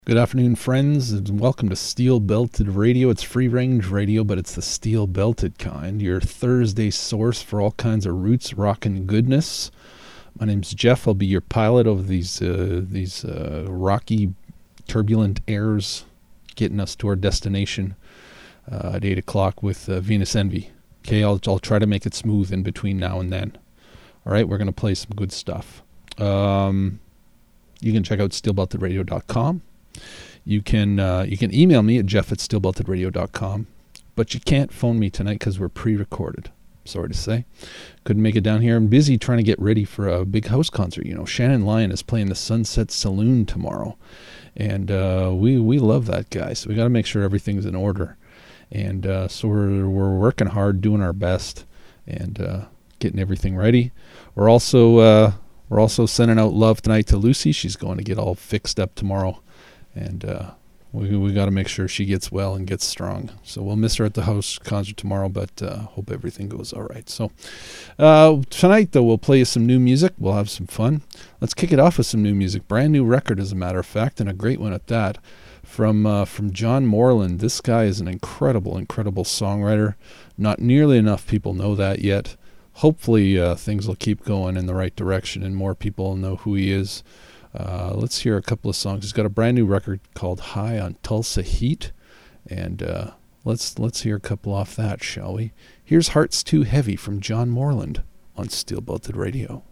Good afternoon, friends, and welcome to Steel Belted Radio. It's free-range radio, but it's the steel-belted kind, your Thursday source for all kinds of roots rockin' goodness. My name's Jeff. I'll be your pilot over these rocky, turbulent airs, getting us to our destination at 8 o'clock with Venus Envy. Okay, I'll try to make it smooth in between now and then. All right, we're going to play some good stuff. You can check out steelbeltedradio.com. You can email me at jeff@steelbeltedradio.com, but you can't phone me tonight because we're pre-recorded. Sorry to say. Couldn't make it down here. I'm busy trying to get ready for a big house concert. You know, Shannon Lyon is playing the Sunset Saloon tomorrow, and we love that guy, so we got to make sure everything's in order. And so we're working hard, doing our best, and getting everything ready. We're also sending out love tonight to Lucy. She's going to get all fixed up tomorrow. And we got to make sure she gets well and gets strong. So we'll miss her at the house concert tomorrow, but hope everything goes all right. So tonight, though, we'll play you some new music. We'll have some fun. Let's kick it off with some new music. Brand new record, as a matter of fact, and a great one at that. From John Moreland. This guy is an incredible, incredible songwriter. Not nearly enough people know that yet. Hopefully things will keep going in the right direction and more people know who he is. Let's hear a couple of songs. He's got a brand new record called High on Tulsa Heat, and let's hear a couple off that, shall we? Here's Hearts Too Heavy from John Moreland on Steel Belted Radio.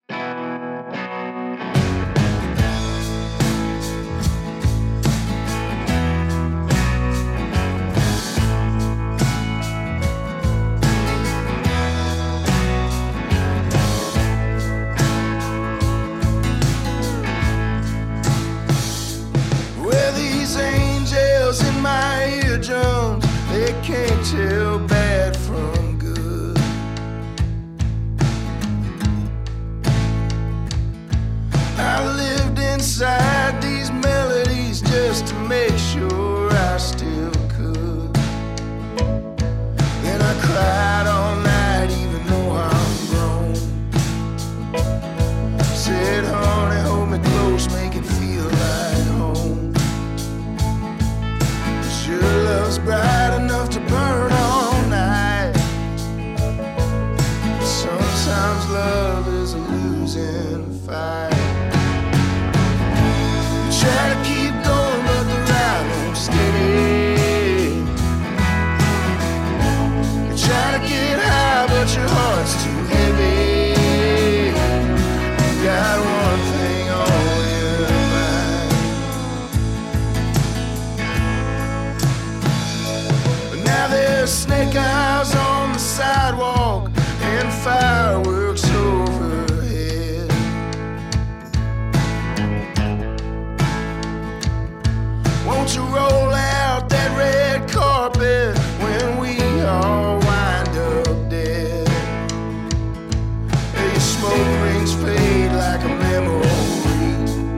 Can't tell bad from good. I lived inside these melodies just to make sure I still could. Then I cried all night even though I'm grown. Said, honey, hold me close, make it feel like home. 'Cause your love's bright enough to burn all night. Sometimes love is a losing fight. You try to keep going but the ride won't steady. You try to get high but your heart's too heavy. You got one thing on your mind. But now there's snake eyes on the sidewalk and fireworks overhead. Won't you roll out that red carpet when we all wind up dead? Your smoke rings fade like a memory.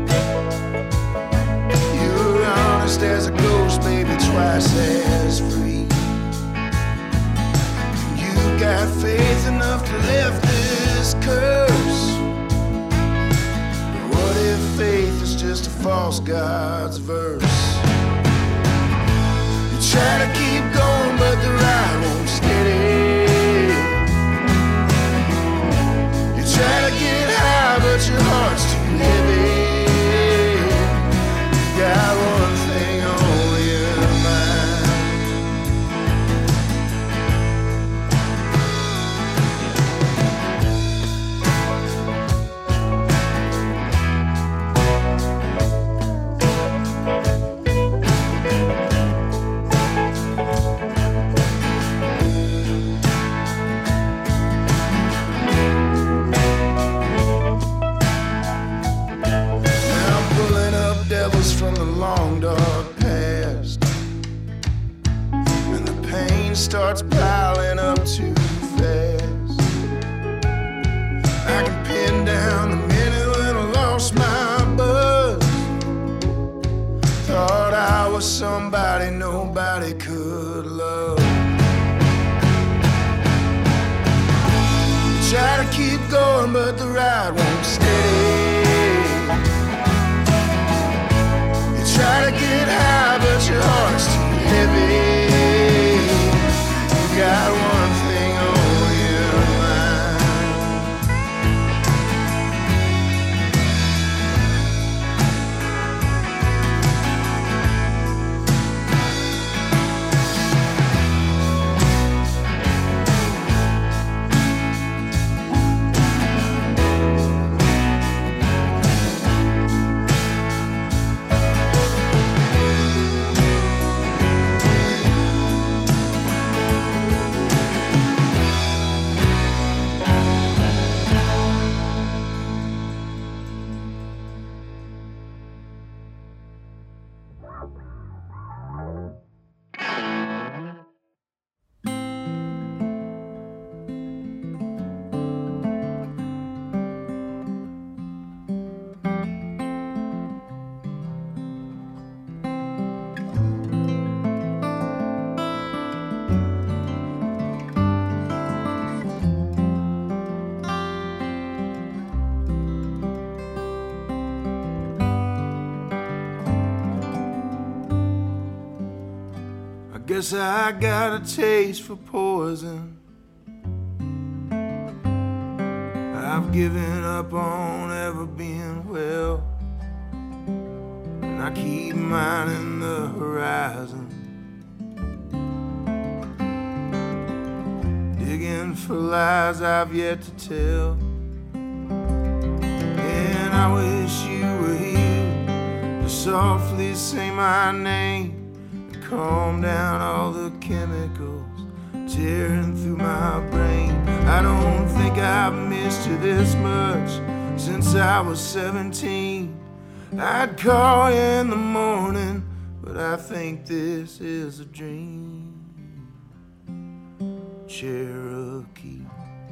You're honest as a ghost, baby, twice as free. Got faith enough to lift this curse. But what if faith is just a false god's verse? You try to keep going but the ride won't steady. You try to get high but your heart's too heavy. You got one thing on your mind. From the long dark past, and the pain starts piling up too fast. I can pin down the minute when I lost my buzz. Thought I was somebody nobody could love. Try to keep going but the ride won't steady. try to get high, but your heart's too heavy. You got one thing on your mind. Guess I got a taste for poison. I've given up on ever being well, and I keep mining the horizon, digging for lies I've yet to tell. And I wish you were here to softly say my name, calm down all the chemicals tearing through my brain. I don't think I've missed you this much since I was 17. I'd call you in the morning, but I think this is a dream. Cherokee,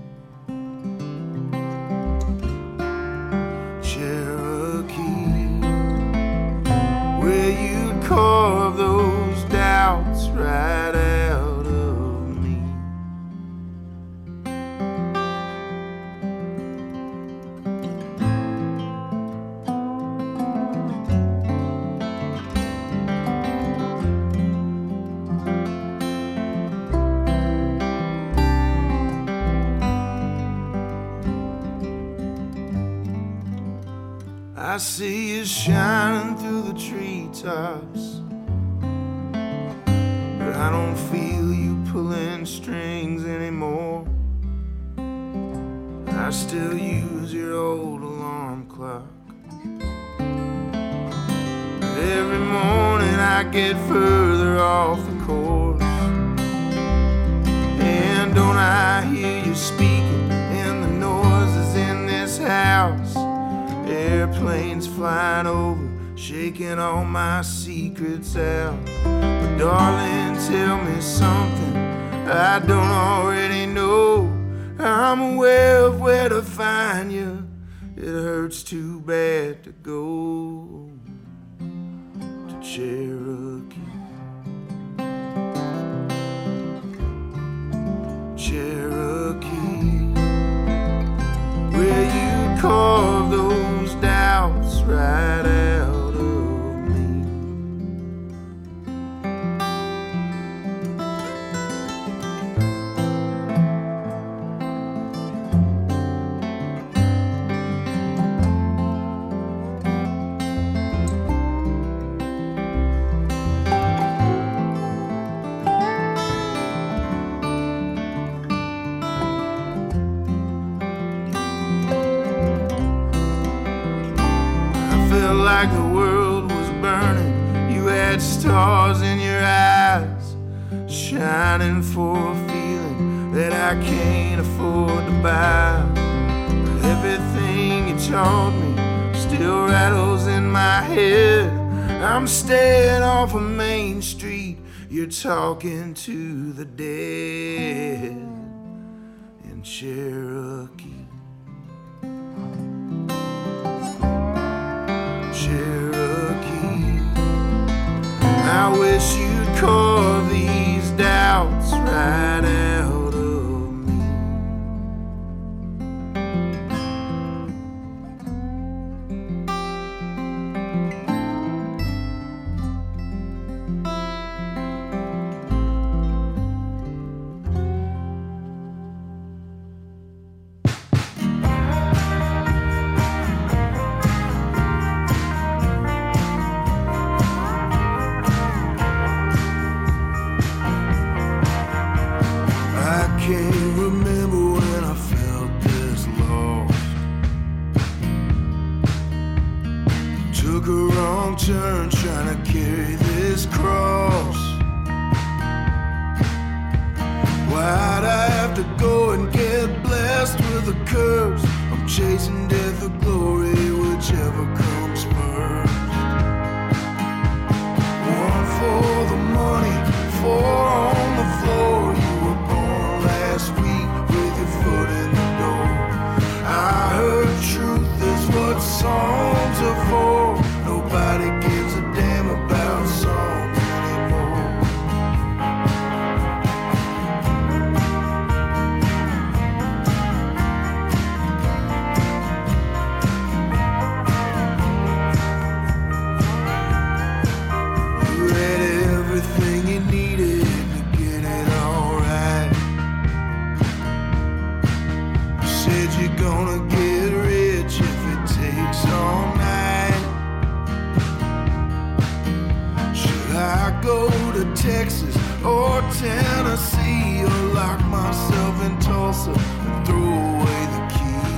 Cherokee, where you carve those doubts right out of me. I see you shining through the treetops, but I don't feel you pulling strings anymore. I still use your old alarm clock. Every morning I get further off the course, and don't I hear you speaking in the noises in this house? Airplanes flying over, shaking all my secrets out. But darling, tell me something I don't already know. I'm aware of where to find you. It hurts too bad to go to Cherokee, Cherokee, where you carve those doubts right out of me. Like the world was burning, you had stars in your eyes, shining for a feeling that I can't afford to buy. But everything you taught me still rattles in my head. I'm staying off of Main Street, you're talking to the dead in Cherokee, Cherokee. I wish you'd carve these doubts right out of me. I carry this cross? Why'd I have to go and get blessed with a curse? I'm chasing death or glory, whichever comes first. One for the money, four on the floor. You were born last week with your foot in the door. I heard truth is what songs are for. Nobody gives a damn about songs anymore. You had everything you needed to get it all right. You said you're gonna get rich if it takes all night. Should I go to Texas or Tennessee, or lock myself in Tulsa and throw away the key?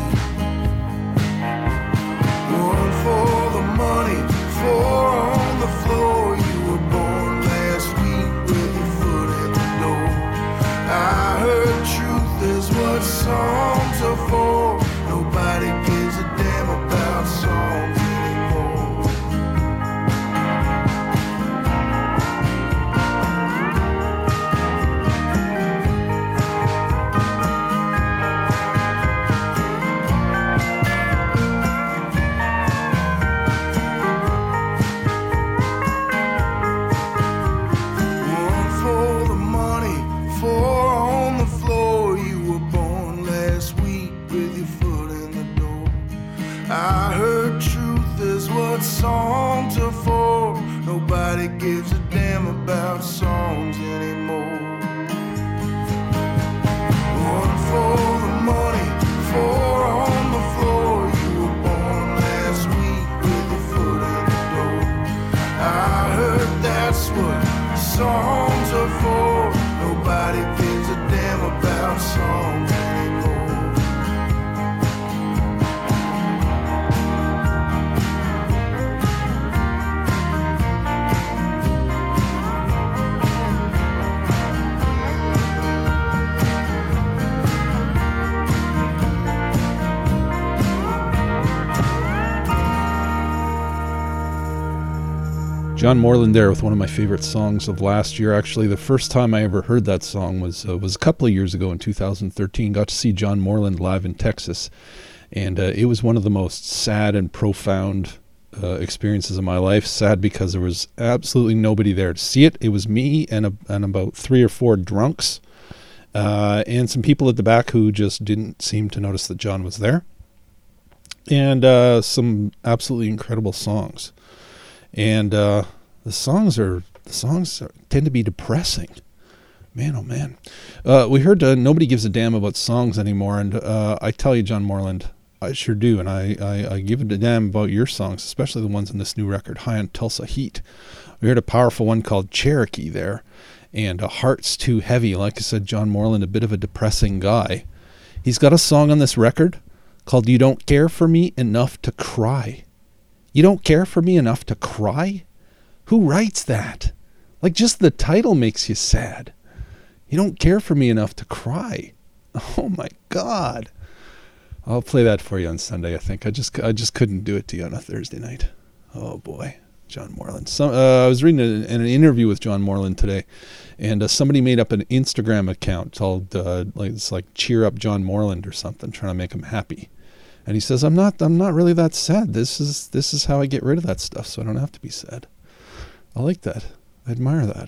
One for the money, four on the floor. You were born last week with your foot in the door. I heard truth is what songs are for. Nobody gives a damn about songs anymore. One for the money, four on the floor. You were born last week with your foot in the door. I heard truth is what songs are for. Nobody gives a damn about songs anymore. One for the money, four on the floor. You were born last week with your foot in the door. I heard that's what songs are for. Nobody gives a damn about songs anymore. John Moreland there with one of my favorite songs of last year. Actually, the first time I ever heard that song was a couple of years ago in 2013. Got to see John Moreland live in Texas, and it was one of the most sad and profound experiences of my life. Sad because there was absolutely nobody there to see it. It was me and about 3 or 4 drunks, and some people at the back who just didn't seem to notice that John was there, and some absolutely incredible songs. And the songs tend to be depressing. Man, oh man. We heard Nobody Gives a Damn About Songs Anymore, and I tell you, John Moreland, I sure do, and I give a damn about your songs, especially the ones in this new record, High on Tulsa Heat. We heard a powerful one called Cherokee there, and Heart's Too Heavy. Like I said, John Moreland, a bit of a depressing guy. He's got a song on this record called You Don't Care For Me Enough to Cry. You don't care for me enough to cry? Who writes that? Like, just the title makes you sad. You don't care for me enough to cry. Oh my God. I'll play that for you on Sunday, I think. I just couldn't do it to you on a Thursday night. Oh boy, John Moreland. I was reading an interview with John Moreland today, and somebody made up an Instagram account called it's like Cheer Up John Moreland or something, trying to make him happy. And he says, I'm not really that sad. This is how I get rid of that stuff, so I don't have to be sad. I like that. I admire that.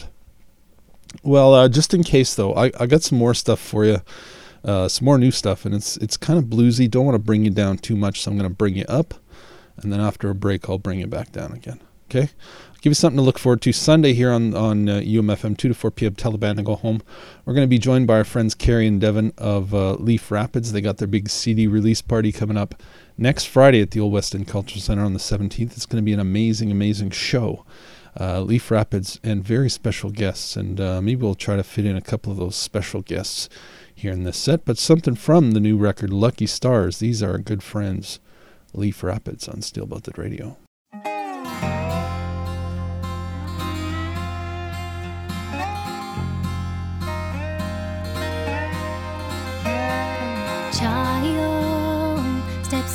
Well, just in case though, I got some more stuff for you, some more new stuff, and it's kind of bluesy. Don't want to bring you down too much, so I'm going to bring you up, and then after a break, I'll bring you back down again. Okay? I'll give you something to look forward to Sunday here on UMFM 2 to 4 p.m. Taliban to go home. We're going to be joined by our friends Carrie and Devin of Leaf Rapids. They got their big CD release party coming up next Friday at the Old West End Cultural Center on the 17th. It's going to be an amazing, amazing show. Leaf Rapids and very special guests, and maybe we'll try to fit in a couple of those special guests here in this set, but something from the new record Lucky Stars. These are our good friends Leaf Rapids on Steel Belted Radio.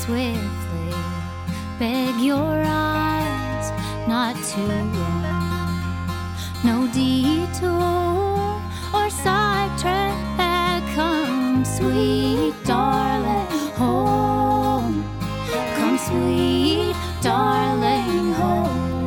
swiftly. Beg your eyes not to run. No detour or sidetrack. Come, sweet darling, home. Come, sweet darling, home.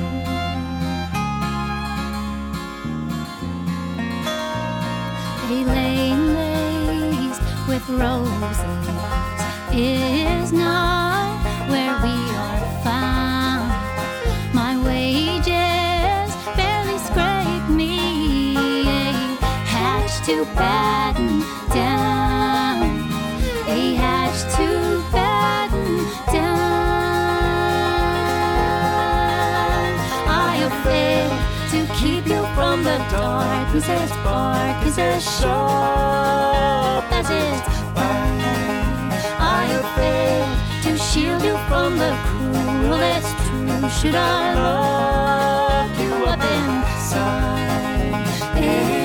A lane laced with roses is not where we are found. My wages barely scrape me a hatch to batten down, a hatch to batten down. I am afraid to keep you from the dark, 'cause as dark as as sharp as its bite. I am afraid to shield you from the cruel. It's true, should I lock you up inside?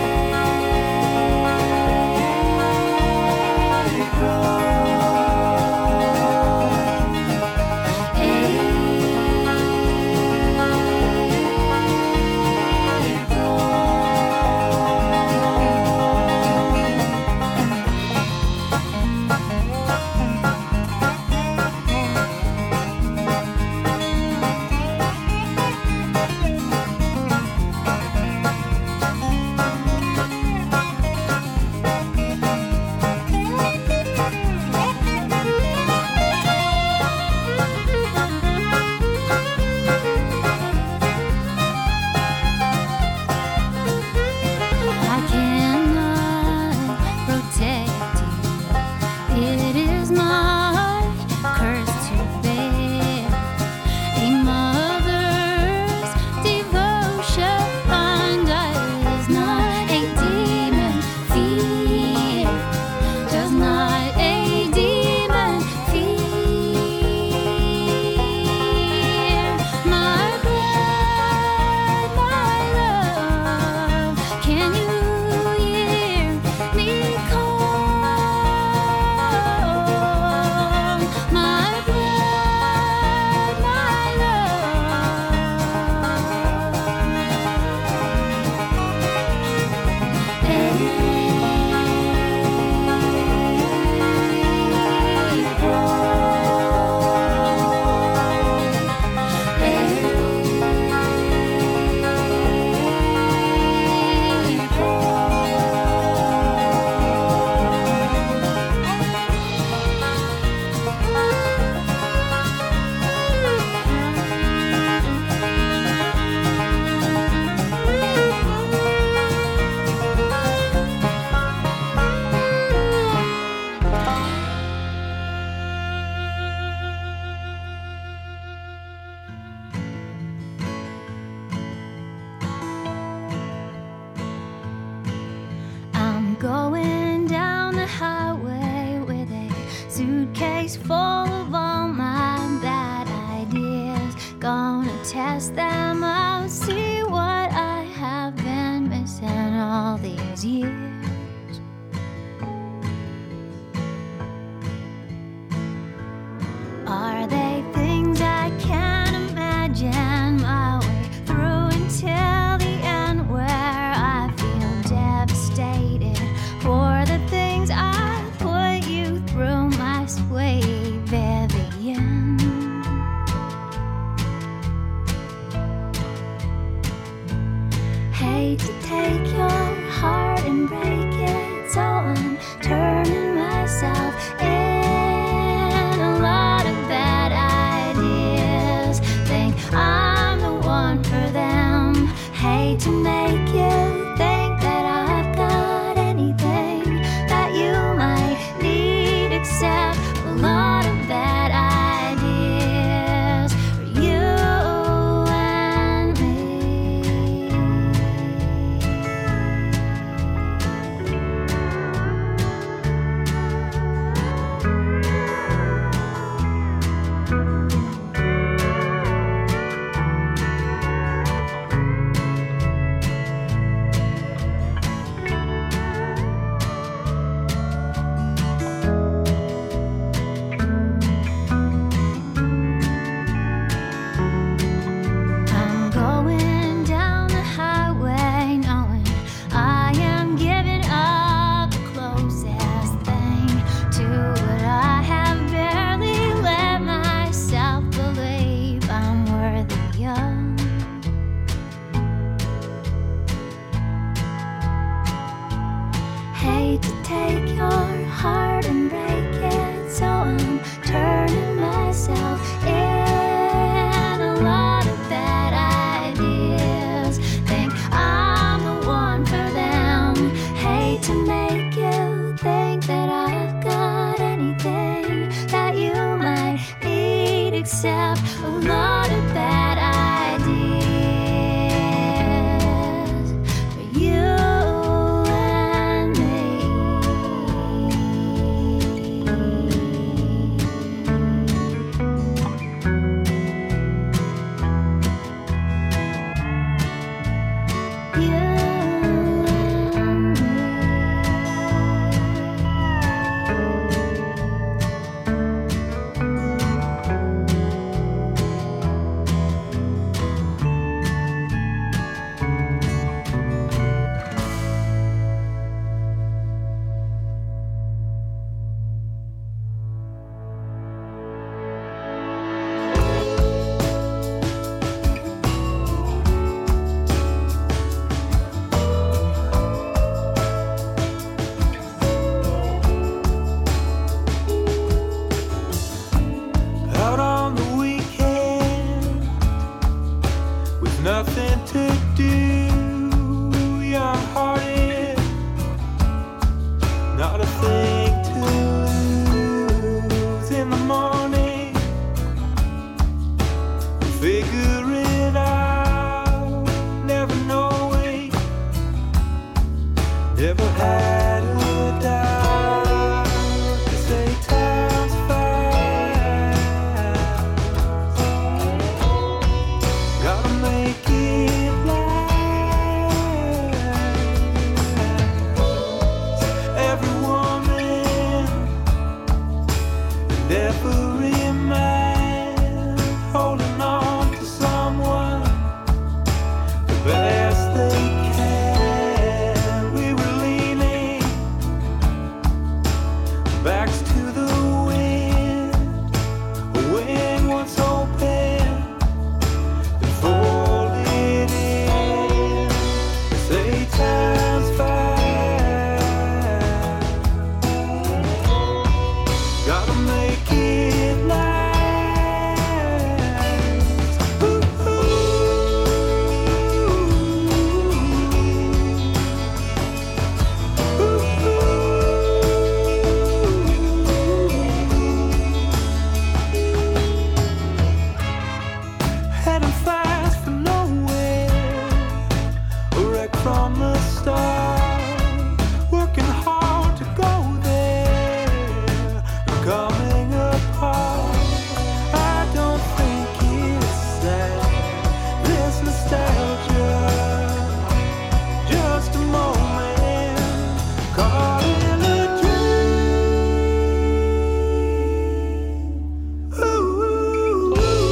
Going down the highway with a suitcase full of all my bad ideas. Gonna test them out, see what I have been missing all these years. Are they things I can't imagine my way through until the end, where I feel devastated for the things I put you through, my sweet Vivian? Hate to take your heart and break it, so I'm turning myself in. A lot of bad ideas, think I'm the one for them. Hate to make you think that I've got anything that you might need, except a lot of bad ideas for you and me. hate to take your heart and break it, so I'm turning myself in. A lot of bad ideas, think I'm the one for them. Hate to make you think that I've got anything that you might need, except a lot of bad ideas for you and me. You and me. Out on the weekend with nothing to do, young-hearted, not a thing to lose. In the morning, figure it out, never knowing, never had a doubt. They say time's fast, gotta make it last. Every woman and every man holding on to someone the best they can. We were leaning backs to the wind once open and folded in. Say time's fast, gotta make it last. Ooh, heading fast for nowhere, a wreck from the start, working hard to go there, coming apart. I don't think it's sad, this nostalgia, just a moment caught in a dream. Ooh,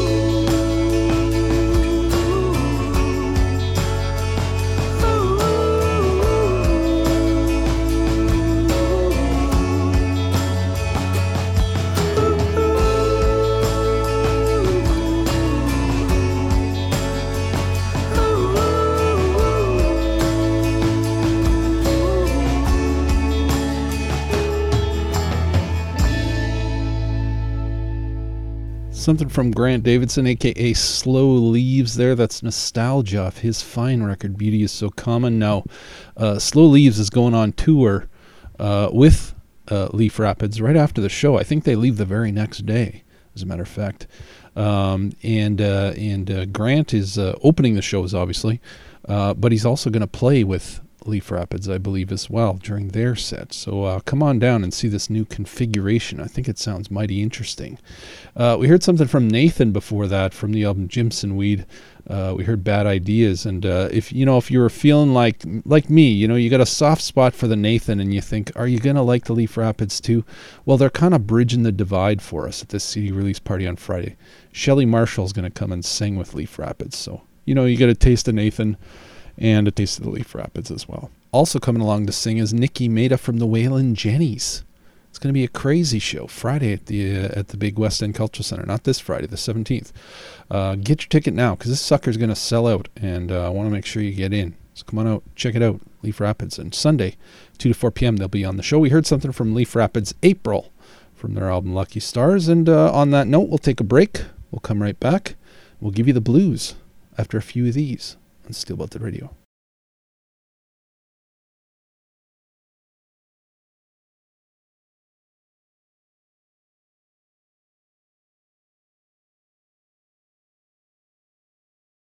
Something from Grant Davidson, aka Slow Leaves there. That's nostalgia off his fine record, Beauty is So Common. Now, Slow Leaves is going on tour with Leaf Rapids right after the show. I think they leave the very next day, as a matter of fact. And Grant is opening the shows, obviously, but he's also going to play with Leaf Rapids, I believe, as well during their set. So come on down and see this new configuration. I think it sounds mighty interesting. We heard something from Nathan before that from the album Jimson Weed. We heard Bad Ideas, and if you were feeling like me, you got a soft spot for the Nathan, and you think, are you gonna like the Leaf Rapids too? Well, they're kind of bridging the divide for us at this CD release party on Friday. Shelley Marshall's gonna come and sing with Leaf Rapids, so you get a taste of Nathan and a taste of the Leaf Rapids as well. Also coming along to sing is Nikki Maida from the Waylon Jennies. It's going to be a crazy show Friday at the big West End Cultural Center. Not this Friday, the 17th. Get your ticket now, because this sucker's going to sell out, and I want to make sure you get in. So come on out, check it out. Leaf Rapids. And Sunday, 2 to 4 p.m., they'll be on the show. We heard something from Leaf Rapids April from their album Lucky Stars. And on that note, we'll take a break. We'll come right back. We'll give you the blues after a few of these on Steel Belted Radio.